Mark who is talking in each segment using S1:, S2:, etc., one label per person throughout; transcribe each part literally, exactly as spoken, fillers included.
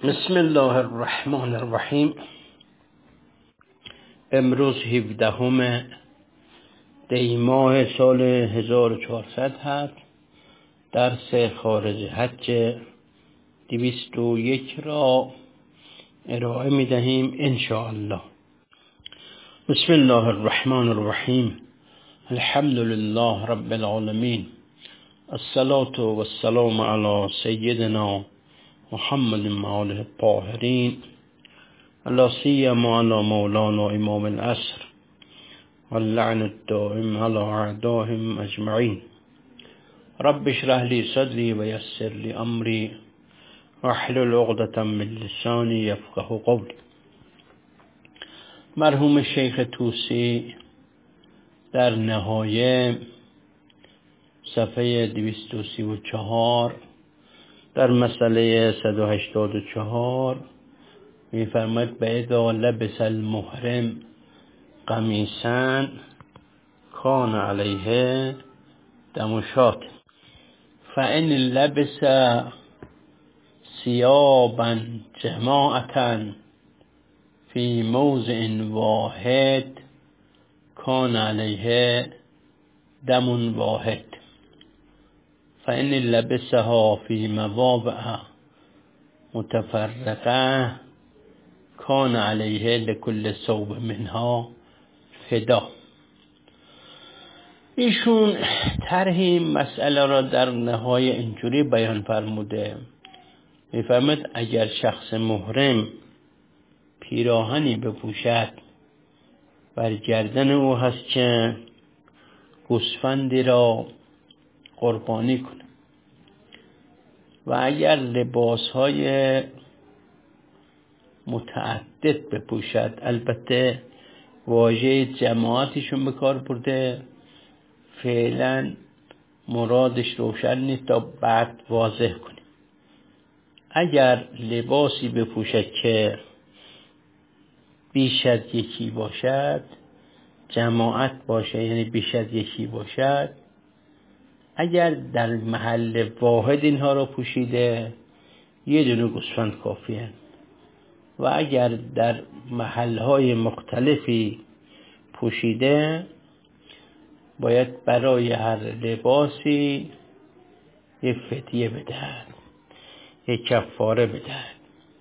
S1: بسم الله الرحمن الرحیم. امروز هفدهم دی ماه سال هزار و چهارصد هست. درس خارج حج دویست و یک را ارائه می دهیم انشاءالله. بسم الله الرحمن الرحیم. الحمد لله رب العالمین. الصلاة والسلام علی سیدنا محمد وآله الطاهرین، لا سیما علی مولانا امام العصر واللعن الدائم علی اعدائهم اجمعین. رب اشرح لی صدری و یسر لی امری واحلل عقدة من لسانی یفقهوا قولی. مرحوم شیخ طوسی در نهایه صفحه دویست و سی و چهار در مسئله صد و هشتاد و چهار می‌فرماید بعدا لبس المحرم قمیصا کان علیه دم شاة فإن لبس ثيابا جماعة في موضع واحد کان علیه دم واحد فإن لبسها في مواضع متفرقة کان علیه لكل ثوب منها فدا. ایشون طرح این مسئله را در نهایه اینجوری بیان فرموده. میفرماید اگر شخص محرم پیراهنی بپوشد بر گردن او هست که گوسفندی را قربانی کنه و اگر لباسهای متعدد بپوشد، البته واژه جماعتشون به کار برده، فعلا مرادش روشن نیست تا بعد واضح کنیم. اگر لباسی بپوشد که بیش از یکی باشد، جماعت باشه یعنی بیش از یکی باشد، اگر در محل واحد اینها را پوشیده یه دونه گوسفند کافیه و اگر در محلهای مختلفی پوشیده باید برای هر لباسی یک فدیه بدهد، یک کفاره بدهد.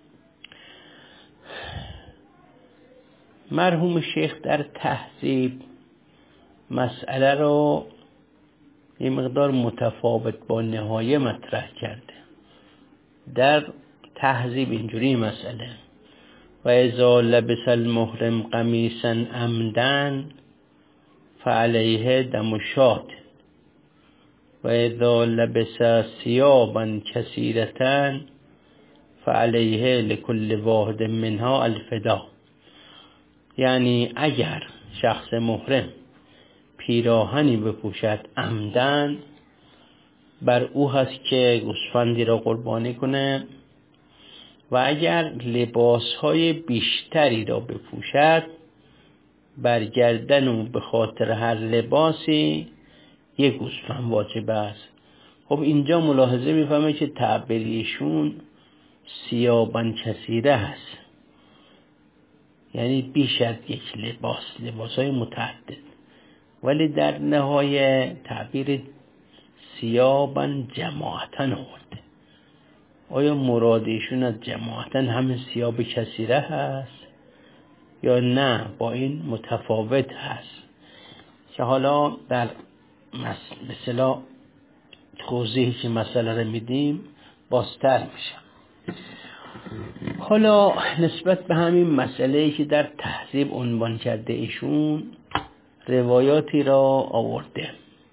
S1: مرحوم شیخ در تهذیب مسئله را یه مقدار متفاوت با نهایه مطرح کرده. در تهذیب اینجوری مسئله و اذا لبس المحرم قمیصا عمدا فعلیه دم شاة و اذا لبس ثيابا کثیرة فعلیه لكل واحد منها الفدا. یعنی اگر شخص محرم پیراهنی بپوشد عمدن، بر او هست که گوسفندی را قربانی کنه و اگر لباسهای بیشتری را بپوشد بر گردن او به خاطر هر لباسی یک گوسفند واجب است. خب اینجا ملاحظه میفهمه که تعبیرشون ثيابا کثیره هست، یعنی بیش از یک لباس، لباسهای متعدد، ولی در نهایه تعبیر ثيابا جماعتاً آورده. آیا مرادشون از جماعتاً همین ثياب کثیره هست یا نه با این متفاوت هست که حالا در مثلا توضیحی که مسئله رو میدیم بازتر میشه. حالا نسبت به همین مسئله‌ای که در تهذیب عنوان کرده ایشون روایاتی را آورده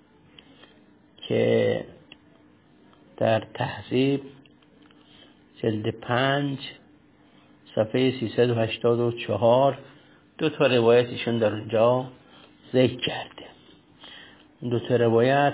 S1: که در تهذیب جلد پنج صفحه سیصد و هشتاد و چهار دو تا روایتشون در اونجا ذکر کرده. دو تا روایت،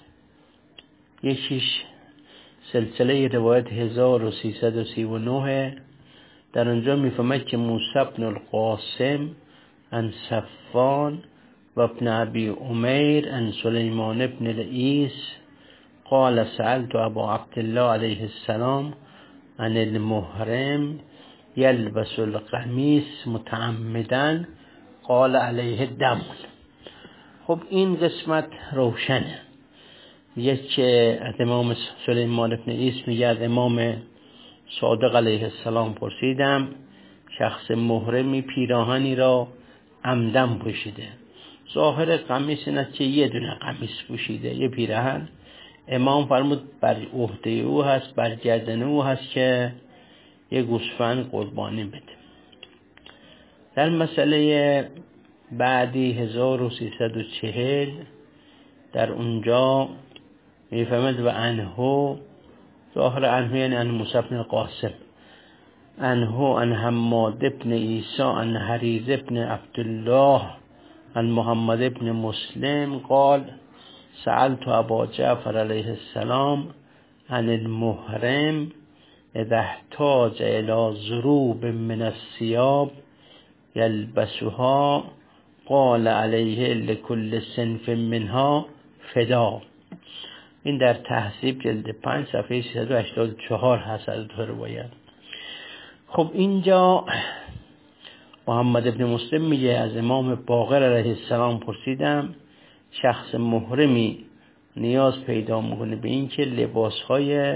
S1: یکیش سلسله روایت هزار و سیصد و سی و نه، در اونجا میفهمد که موسی بن القاسم عن صفوان و ابن ابی عمیر عن سلیمان بن العیس قال سألت ابا عبدالله علیه السلام عن المحرم یلبس القمیص متعمدا قال علیه دم. خب این قسمت روشنه. یک که از امام سلیمان بن عیس میگه از امام صادق علیه السلام پرسیدم شخص محرمی پیراهنی را عمدن پوشیده. ظاهر قمیص این است که یه دونه قمیص پوشیده، یه پیراهن. امام فرمود بر عهده او هست، بر گردن او هست که یه گوسفند قربانی بده. در مسئله بعدی هزار و سیصد و چهل در اونجا میفهمد و انهو، ظاهر انهو یعنی ان موسی بن قاسم، انهو ان حماد ابن عیسی ان حریز ابن عبدالله ان محمد ابن مسلم قال سألت ابا جعفر علیه السلام عن المحرم اذا احتاج الى ضروب من الثياب یلبسها قال علیه لكل صنف منها فدا. این در تهذیب جلد پنج صفحه سیصد و هشتاد و چهار هست از دو روایت. خب اینجا محمد ابن مسلم میگه از امام باقر علیه السلام پرسیدم شخص محرمی نیاز پیدا میکنه به این که لباسهای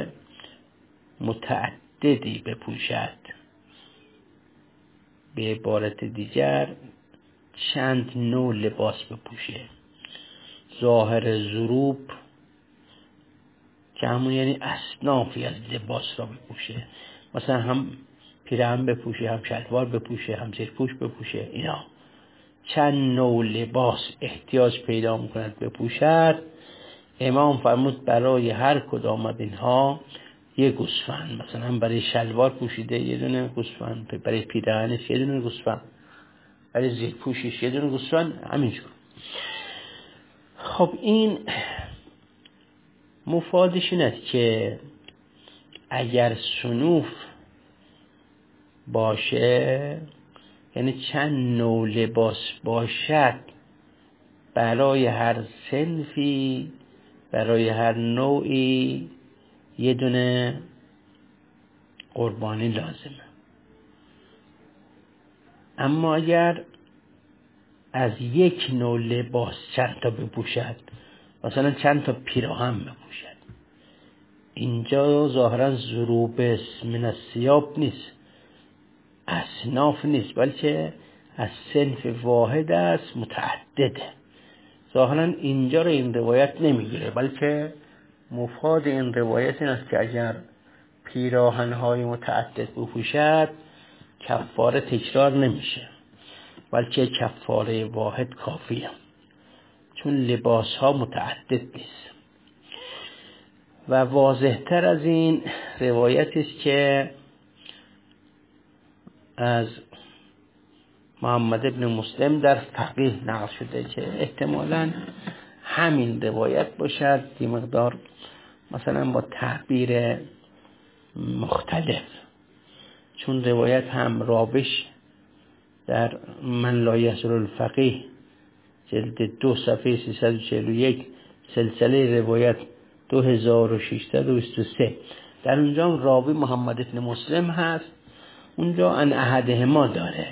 S1: متعددی بپوشد، به عبارت دیگر چند نوع لباس بپوشه. ظاهر ضروب که همون یعنی اصنافی از لباس را بپوشه، مثلا هم پیراهن بپوشه، هم شلوار بپوشه، هم زیرپوش بپوشه. اینا چند نوع لباس احتیاج پیدا میکند بپوشد. امام فرمود برای هر کدام از اینها یه گوسفند، مثلا برای شلوار پوشیده یه دونه گوسفند، برای پیراهنش یه دونه گوسفند، برای زیرپوشش یه دونه گوسفند، همینجور. خب این مفادش این است که اگر صنوف باشه، یعنی چند نوع لباس باشد، برای هر صنفی، برای هر نوعی یه دونه قربانی لازمه. اما اگر از یک نوع لباس چند تا بپوشد، مثلا چند تا پیراهن بپوشد، اینجا ظاهرا ضروب من الثياب نیست، اصناف نیست، بلکه از صنف واحد است، متعدده. ظاهرا اینجا رو این روایت نمیگیره، بلکه مفاد این روایت این است که اگر پیراهن‌های متعدد بپوشد کفاره تکرار نمیشه، بلکه کفاره واحد کافیه، چون لباس‌ها متعدد نیست. و واضح‌تر از این روایتی است که از محمد ابن مسلم در فقیه نقل شده که احتمالاً همین روایت باشد، یه مقدار مثلا با تعبیر مختلف، چون روایت هم راویش در من لا یسر الفقیه جلد دو صفحه سیصد و چهل و یک سلسله روایت دو هزار و ششصد و بیست و سه در اونجا راوی محمد ابن مسلم هست، اونجا ان احدهما داره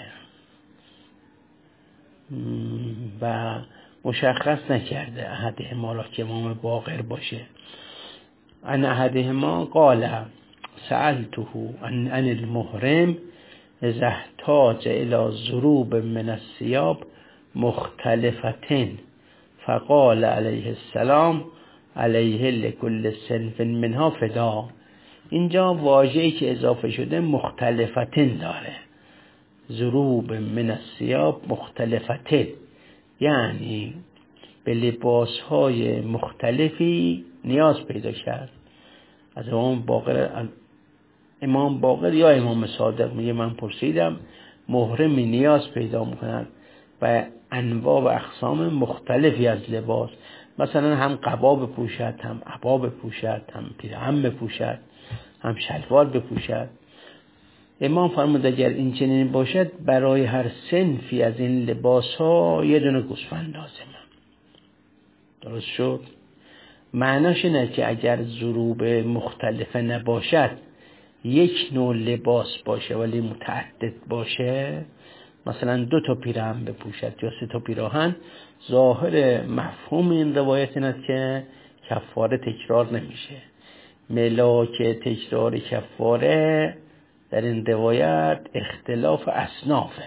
S1: و مشخص نکرده احدهما را که امام باقر باشه. ان احدهما قال سألته عن المحرم اذا احتاج الى ضروب من الثياب مختلفة فقال علیه السلام علیه لكل صنف منها فدا. اینجا واژه‌ای که اضافه شده مختلفتن داره، ضروب من الثياب مختلفتن، یعنی به لباسهای مختلفی نیاز پیدا کرد. از امام باقر امام باقر یا امام صادق میگه من پرسیدم محرمی نیاز پیدا میکند و انواع و اقسام مختلفی از لباس، مثلا هم قبا بپوشد، هم عبا بپوشد، هم پیراهن بپوشد، هم شلوار بپوشد. امام فرمود اگر این چنین باشد برای هر صنفی از این لباس ها یه دونه گوسفند لازمه. درست شد؟ معناش اینه که اگر ضروب مختلفه نباشد، یک نوع لباس باشه ولی متعدد باشه، مثلا دو تا پیراهن بپوشد یا سه تا پیراهن، ظاهر مفهوم این روایت این است که کفاره تکرار نمیشه. ملاک تکرار کفاره در این روایت اختلاف اصنافه،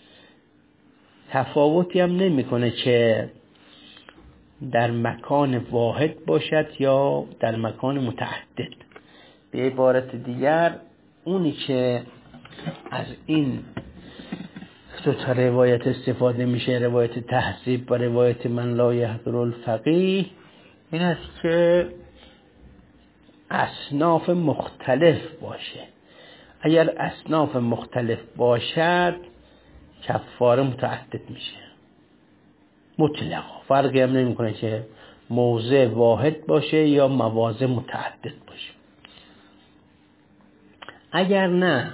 S1: تفاوتی هم نمیکنه که در مکان واحد باشد یا در مکان متعدد. به عبارت دیگر اونی که از این دو تا روایت استفاده میشه، روایت تهذیب و روایت من لا یحضر الفقیه، این است که اصناف مختلف باشه. اگر اصناف مختلف باشد کفاره متعدد میشه مطلقا، فرقی هم نمیکنه که موضع واحد باشه یا مواضع متعدد باشه. اگر نه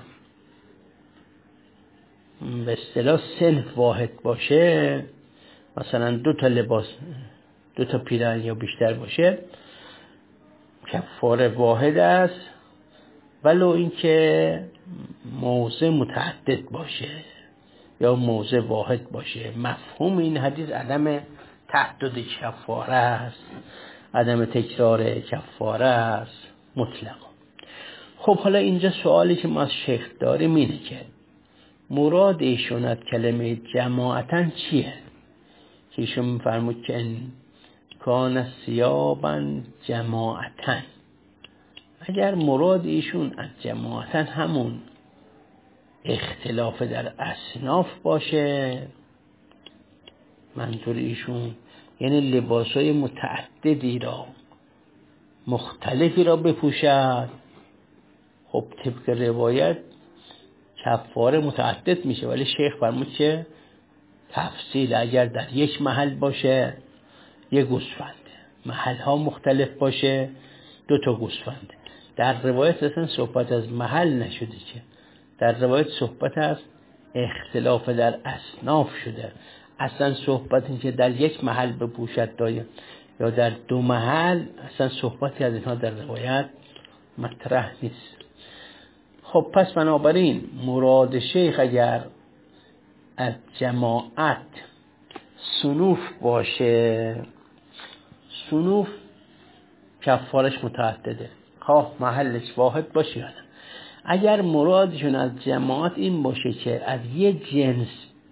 S1: به اصطلاح صنف واحد باشه، مثلا دو تا لباس دو تا پیراهن یا بیشتر باشه، کفاره واحد است ولو اینکه موضع متعدد باشه یا موضع واحد باشه. مفهوم این حدیث عدم تعدد کفاره است، عدم تکرار کفاره است مطلقا. خب حالا اینجا سوالی که ما از شیخ داریم اینه که مراد ایشون از کلمه جماعتاً چیه؟ که ایشون میفرمود که کان ثیاباً جماعتاً، اگر مراد ایشون از جماعتاً همون اختلاف در اصناف باشه، منظور ایشون یعنی لباسای متعددی را مختلفی را بپوشد، خب طبق روایت کفاره متعدد میشه. ولی شیخ فرمود که تفصیل، اگر در یک محل باشه یک گوسفند، محل ها مختلف باشه دو تا گوسفند. در روایت اصلا صحبت از محل نشده، که در روایت صحبت از اختلاف در اصناف شده. اصلا صحبت این که در یک محل بپوشد دایم یا در دو محل، اصلا صحبتی از اینها در روایت مطرح نیست. خب پس بنابراین مراد شیخ اگر از جماعت صنوف باشه، صنوف کفارش متعدده، خواه محلش واحد باشه یا نه. اگر مرادشون از جماعت این باشه که از یه جنس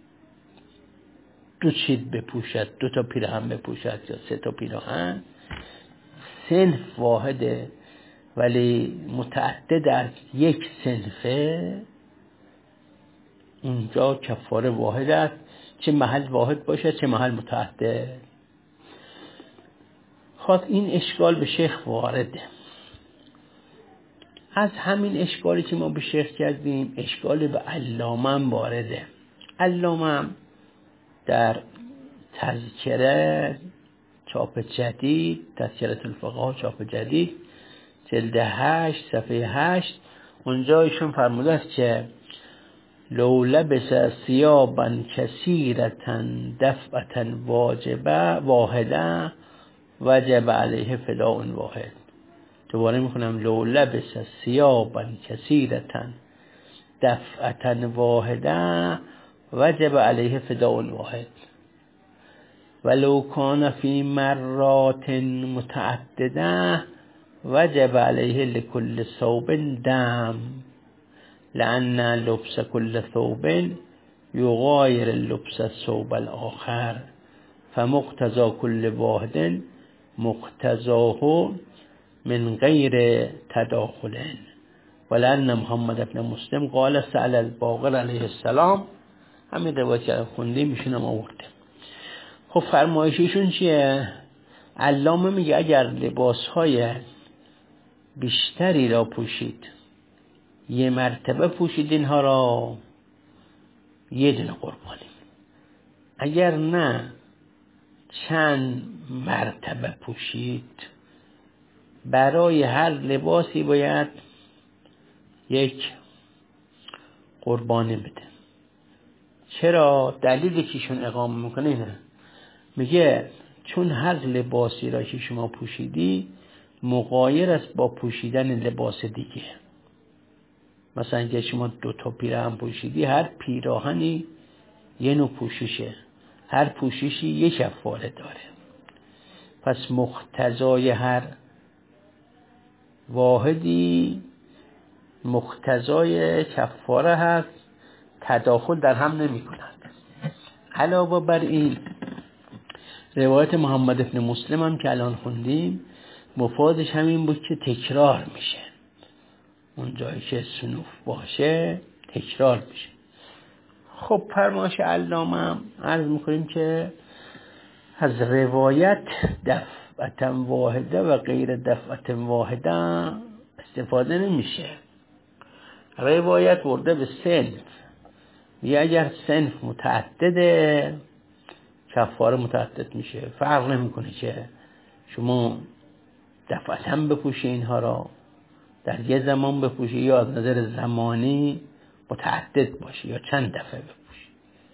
S1: دو چیز بپوشد، دو تا پیراهن بپوشد یا سه تا پیراهن، صنف واحده ولی متعدد از یک صنفه، اونجا کفاره واحد است، چه محل واحد باشه چه محل متعدد. خب این اشکال به شیخ وارده. از همین اشکالی که ما به شیخ کردیم، اشکال به علامه هم وارده. علامه در تذکره چاپ جدید، تذکره الفقها چاپ جدید جلد هشت صفحه هشت، اونجا ایشون فرموده است که لو لبس ثیابا کثیرة دفعة واجبه واحده وجب علیه فداء واحد. دوباره میخونم لو لبس ثیابا کثیرة دفعة واحده وجب علیه فداء واحد ولو کان فی مرات متعدده وجب علیه لكل ثوب دم لأن لبس كل ثوب يغاير لبس الثوب الآخر فمقتضى كل واحد مقتضاه من غیر تداخل ولأن محمد بن مسلم قال سأل الباقر علیه السلام. همین روایت که خوندیم میشونم آورده. خب فرمایششون چیه؟ علامه میگه اگر لباسهای بیشتری را پوشید، یه مرتبه پوشید اینها را، یه دونه قربانی. اگر نه چند مرتبه پوشید، برای هر لباسی باید یک قربانی بده. چرا؟ دلیلی که ایشون اقامه میکنه اینه، میگه چون هر لباسی را که شما پوشیدی مغایر است با پوشیدن لباس دیگه. مثلا اگه شما دو تا پیراهن پوشیدی، هر پیراهنی یه نوع پوششه، هر پوششی یه کفاره داره. پس مقتضای هر واحدی مقتضای کفاره هست، تداخل در هم نمی کنند. علاوه بر این روایت محمد بن مسلم هم که الان خوندیم مفادش همین بود که تکرار میشه، اون جایی که سنوف باشه تکرار میشه. خب فرمایش علامه هم عرض میکنیم که از روایت دفعه واحده و غیر دفعه واحده استفاده نمیشه. روایت ورده به صنف، یا اگر صنف متعدده کفاره متعدد میشه. فرق نمیکنه که شما دفعه هم بپوشی اینها را، در یه زمان بپوشی، یا از نظر زمانی متعدد باشه یا چند دفعه بپوشی.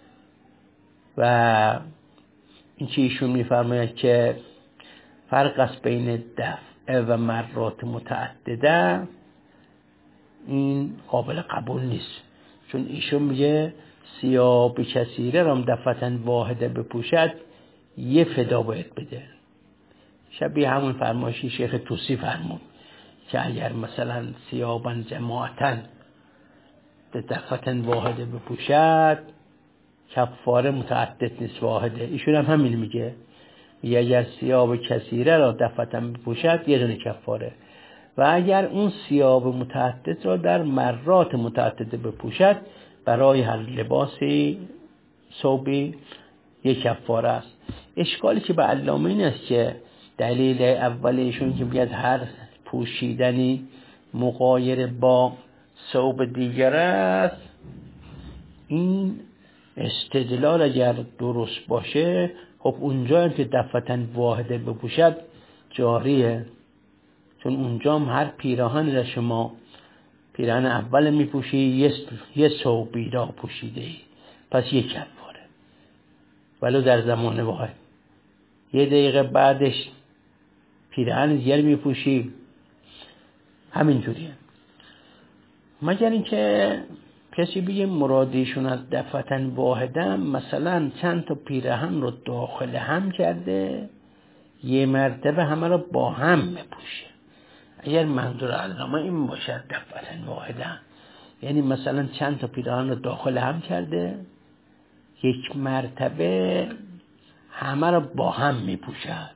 S1: و این که ایشون میفرماید که فرق است بین دفعه و مرات متعدده، این قابل قبول نیست، چون ایشون میگه ثیاب کثیره را دفعه واحده بپوشد یه فدا باید بده. شبیه همون فرمایشی شیخ توسی فرمود که اگر مثلا ثیابا جماعتن دفعه واحده بپوشد کفاره متعدد نیست، واحده. ایشون هم همین میگه، یا اگر ثیاب کثیره را دفعه بپوشد یه دونه کفاره، و اگر اون ثیاب متعدد را در مرات متعدد بپوشد برای هر لباسی ثوبی یک کفاره است. اشکالی که به علامه این است که دلیل اولیشون که بیاد هر پوشیدنی مغایر با ثوب دیگر است، این استدلال اگر درست باشه خب اونجا هم که دفعه واحده بپوشد جاریه، چون اونجا هم هر پیراهن را شما پیراهن اول میپوشی یه, یه ثوبی را پوشیده ای، پس یک کفاره، ولو در زمان واحد. یه دقیقه بعدش پیراهن دیگر میپوشی، همینجوریه. مگر اینکه کسی بگه مرادیشون از دفعه واحده مثلا چند تا پیراهن رو داخل هم کرده یه مرتبه همه رو با هم میپوشه. اگر منظور علامه این باشد دفعه واحده، یعنی مثلا چند تا پیراهن رو داخل هم کرده یک مرتبه همه رو با هم میپوشد،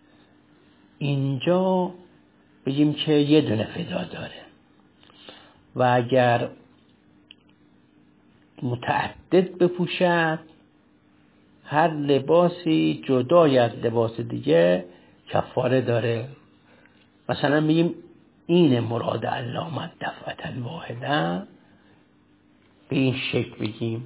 S1: اینجا بگیم که یه دونه فدا داره. و اگر متعدد بپوشد هر لباسی جدای از لباس دیگه کفاره داره. مثلا میگیم این مراد علامه دفعه واحده، به این شکل بگیم،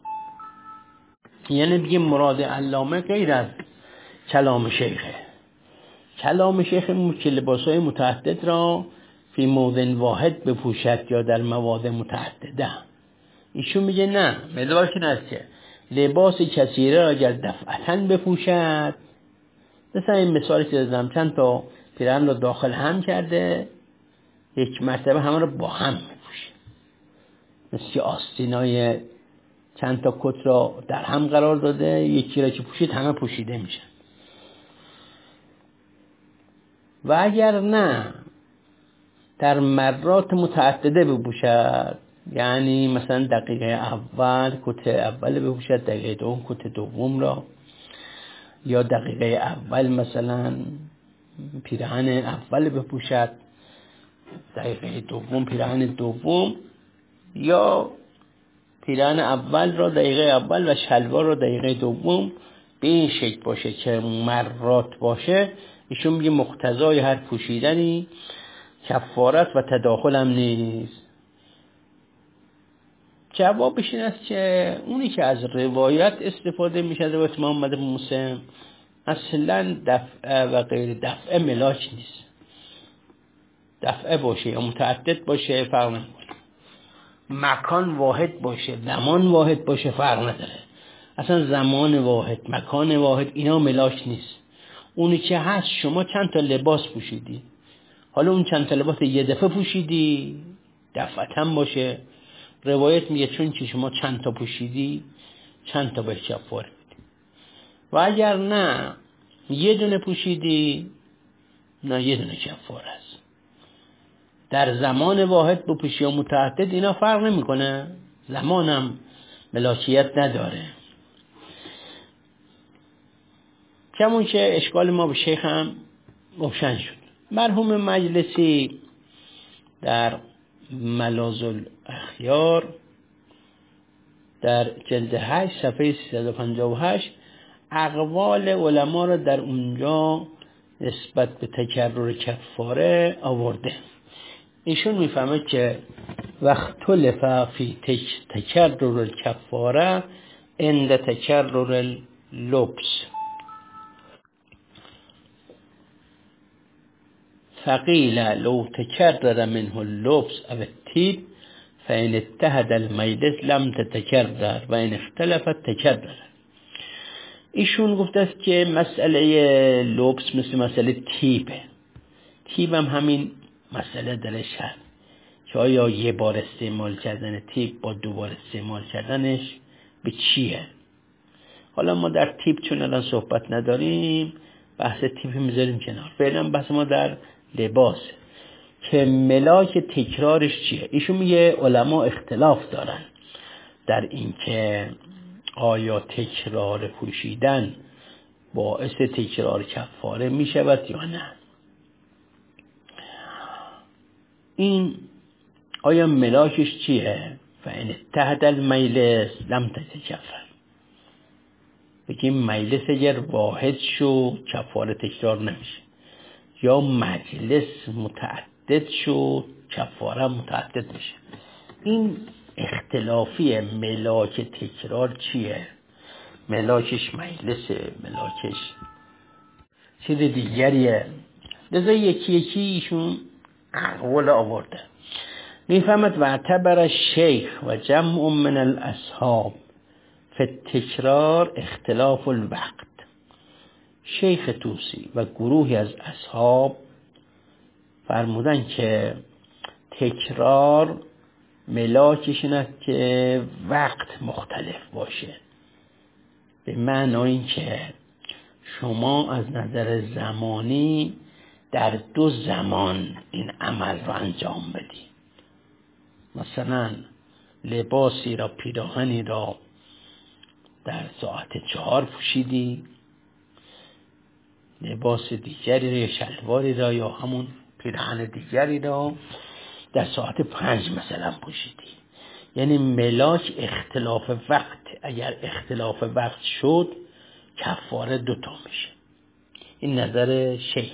S1: یعنی بگیم مراد علامه غیر از کلام شیخه. کلام شیخ که لباسهای متعدد را فی موضع واحد بپوشد یا در مواضع متعدده. ایشون میگه نه، مدار که نست که لباس کثیره را اگر دفعتاً بپوشد، مثلا این مثالی که دادم چند تا پیراهن را داخل هم کرده یک مرتبه همه را با هم میپوشه، مثل آستینای چند تا کت را در هم قرار داده، یکی را که پوشید همه پوشیده میشن. و اگر نه در مرات متعدده بپوشد، یعنی مثلا دقیقه اول کت اول بپوشد، دقیقه دوم کت دوم را، یا دقیقه اول مثلا پیراهن اول بپوشد، دقیقه دوم پیراهن دوم، یا پیراهن اول را دقیقه اول و شلوار را دقیقه دوم، به این شکل باشه که مرات باشه، ایشون میگه مقتضای هر پوشیدنی کفارت و تداخل هم نیست. جوابش این است که اونی که از روایت استفاده میشه، روایت محمد بن مسلم، اصلا دفعه و غیر دفعه ملاک نیست. دفعه باشه یا متعدد باشه فرق نمیکنه، مکان واحد باشه زمان واحد باشه فرق نداره، اصلا زمان واحد مکان واحد اینا ملاک نیست. اونی که هست شما چند تا لباس پوشیدی، حالا اون چند تا لباس یه دفعه پوشیدی دفعتاً باشه، روایت میگه چون که شما چند تا پوشیدی چند تا بهش کفاره میدی، و اگر نه یه دونه پوشیدی نه یه دونه کفاره است. در زمان واحد بپوشی یا متعدد اینا فرق نمیکنه، زمانم ملاکیت نداره. کمون که اشکال ما به شیخ هم روشن شد. مرحوم مجلسی در ملاذ الاخیار در جلد هشت صفحه سیصد و پنجاه و هشت اقوال علما را در اونجا نسبت به تکرر کفاره آورده. ایشون میفهمه که وقت لفا فی تکرر الکفاره عند تکرر اللبس فقیل لو تکرر منه اللبس او الطیب فإن اتحد المجلس لم تتکرر و این اختلفت تکرر. ایشون گفته است که مسئله لبس مثل مسئله تیبه. تیب هم همین مسئله درش هست که آیا یه بار استعمال کردن تیب با دو بار استعمال کردنش به چیه. حالا ما در تیب چون الان صحبت نداریم، بحث تیب میذاریم کنار. فعلا بحث ما در لباس که ملاک تکرارش چیه. ایشون میگه علما اختلاف دارن در این که آیا تکرار پوشیدن باعث تکرار کفاره میشود یا نه. این آیا ملاکش چیه؟ فإن اتحد المجلس لم تتکفر. بگیم مجلس اگر واحد شو کفاره تکرار نمیشه، یا مجلس متعدد شو کفاره متعدد میشه. این اختلافی ملاک تکرار چیه؟ ملاکش مجلسه، ملاکش چیز دیگریه. لذا یکی یکی ایشون اقوال آورده. میفهمد و اعتبر شیخ و جمع من الاصحاب فی التکرار اختلاف الوقت. شیخ طوسی و گروهی از اصحاب فرمودن که تکرار ملاکش این است که وقت مختلف باشه، به معنای این که شما از نظر زمانی در دو زمان این عمل رو انجام بدی. مثلا لباسی را، پیراهنی را در ساعت چهار پوشیدی، لباس دیگری را، شلواری را یا همون پیراهن دیگری را در ساعت پنج مثلا پوشیدی. یعنی ملاک اختلاف وقت. اگر اختلاف وقت شد کفاره دوتا میشه. این نظر شیخ.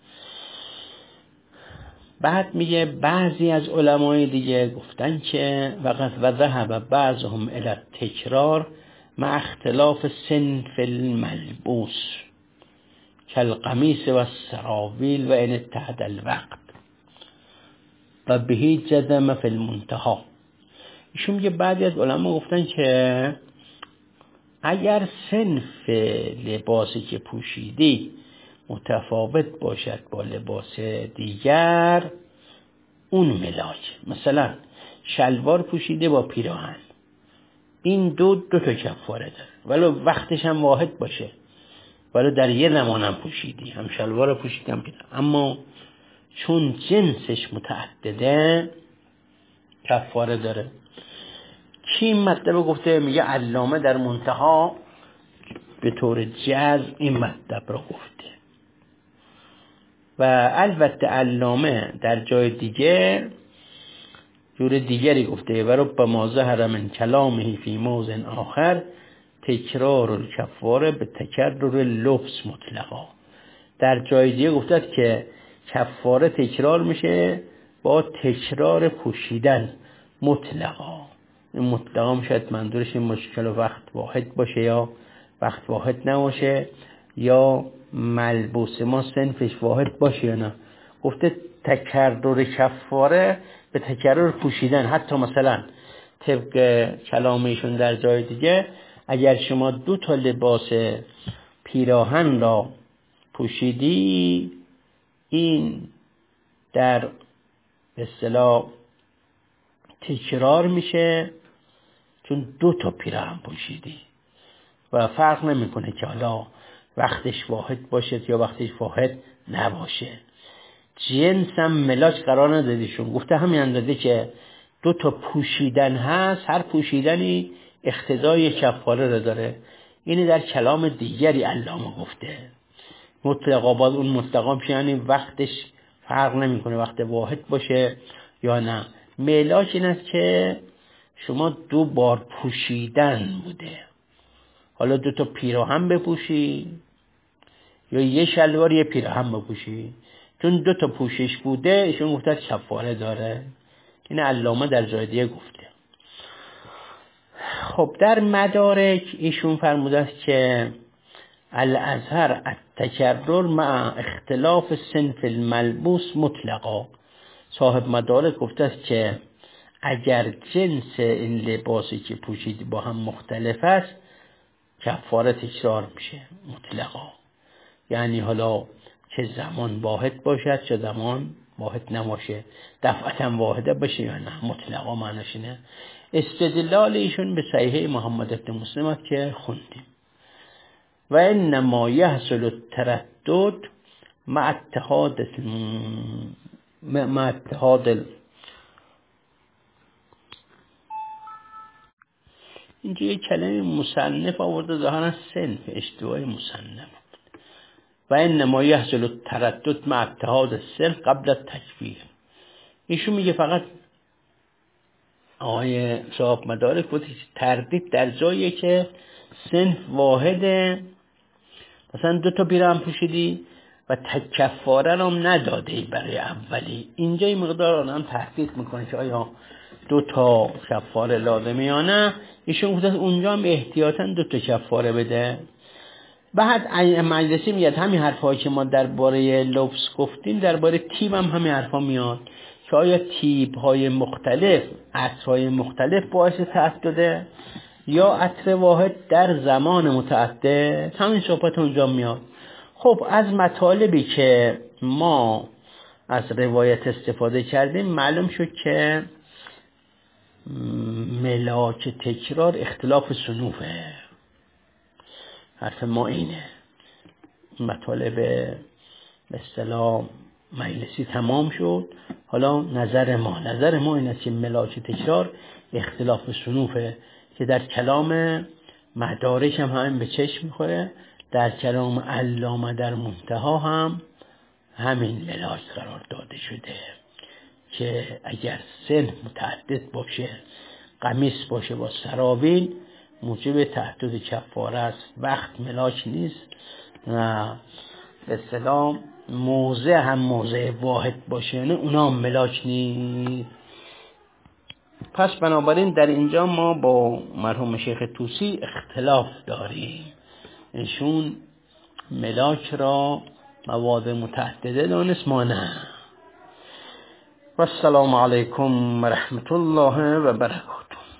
S1: بعد میگه بعضی از علمای دیگه گفتن که وقت و ذهب بعضهم الی التکرار مع اختلاف صنف الملبوس کالقمیص و السراویل و ان اتحد الوقت و بهی جزم فی المنتهی. ایشون میگه بعضی از علما گفتن که اگر صنف لباسی که پوشیدی متفاوت باشد با لباس دیگر، اون ملاک. مثلا شلوار پوشیده با پیراهن، این دو دو تا کفاره داره، ولو وقتش هم واحد باشه، ولو در یه زمان هم پوشیدی، هم شلوار پوشیدی هم پیراهن، اما چون جنسش متعدده کفاره داره. کی این مطلب گفته؟ میگه علامه در منتها به طور جزم این مطلب رو گفته. و البته علامه در جای دیگه جور دیگری گفته و ربما ظهر من کلامه فی موضع آخر تکرار الکفاره به تکرر اللبس مطلقا. در جای دیگه گفته که کفاره تکرار میشه با تکرار پوشیدن مطلقا. این مطلقا شاید منظورش این مشکل وقت واحد باشه یا وقت واحد نباشه، یا ملبوس ما صنفش واحد باشه یا نه. گفته تکرر کفاره به تکرر پوشیدن. حتی مثلا طبق کلامشون در جای دیگه اگر شما دو تا لباس پیراهن را پوشیدی، این در به اصطلاح تکرار میشه چون دو تا پیراهن پوشیدی و فرق نمیکنه که حالا وقتش واحد باشه یا وقتش واحد نباشه. جنس هم ملاک قرار ندادیشون، گفته همین اندازه که دو تا پوشیدن هست، هر پوشیدنی اقتضای کفاره رو داره. اینی در کلام دیگری علامه گفته مطلقا، باز اون مطلقا یعنی وقتش فرق نمیکنه وقت واحد باشه یا نه. ملاک این است که شما دو بار پوشیدن بوده، حالا دو تا پیراهن بپوشی یا یه شلوار یه پیراهن بپوشی، چون دو تا پوشش بوده ایشون گفته کفاره داره. این علامه در جای دیگه گفته. خب در مدارک ایشون فرموده است که الازهر التکرر مع اختلاف صنف الملبوس مطلقا. صاحب مدارک گفته است که اگر جنس این لباسی که پوشیدی با هم مختلف است کفاره تکرار میشه مطلقا، یعنی حالا چه زمان واحد باشد چه زمان واحد نباشه، دفعتا واحده باشه یا نه، مطلقا معنیش اینه. استدلال ایشون به صحیح محمد بن مسلم است که خوندیم و انما یحصل التردد مع اتحاد مع اتحاد اینجا یک کلمه مصنف آورده ظاهرا صنف اشتباه مصنف. و انما یحصل التردد مع اتحاد الصنف قبل التکفیر. ایشون میگه فقط آقای صاحب مدارک بود تردید در جایی که صنف واحده، مثلا دو تا پیراهن پوشیدی و کفاره رو هم نداده برای اولی، اینجا این مقدار هم تحقیق میکنه که آیا دو تا کفاره لازمه یا نه. ایشون گفته اونجا هم احتیاطاً دو تا کفاره بده. بعد مجلسی میاد همین حرفایی که ما درباره لبس گفتیم درباره تیب هم همین حرفا میاد که آیا تیب های مختلف عطرهای مختلف باعث تعدده یا عطر واحد در زمان متعدد، همین صحبت اونجا میاد. خب از مطالبی که ما از روایت استفاده کردیم معلوم شد که ملاک تکرار اختلاف صنوفه. حرف ما اینه، مطالب به اصطلاح مجلسی تمام شد. حالا نظر ما نظر ما این است که ملاک تکرار اختلاف صنوفه که در کلام مدارک هم همین به چشم میخوره، در کلام علامه در منتها هم همین ملاک قرار داده شده که اگر سن متعدد باشه، قمیص باشه با سراویل، موجب تعدد کفاره است. وقت ملاک نیست و به اصطلاح موضع هم موضع واحد باشه، نه اونا هم ملاک نیست. پس بنابراین در اینجا ما با مرحوم شیخ طوسی اختلاف داریم. ایشون ملاک را مواد متعدده دانست، ما نه. و السلام علیکم و رحمت الله و برکاته.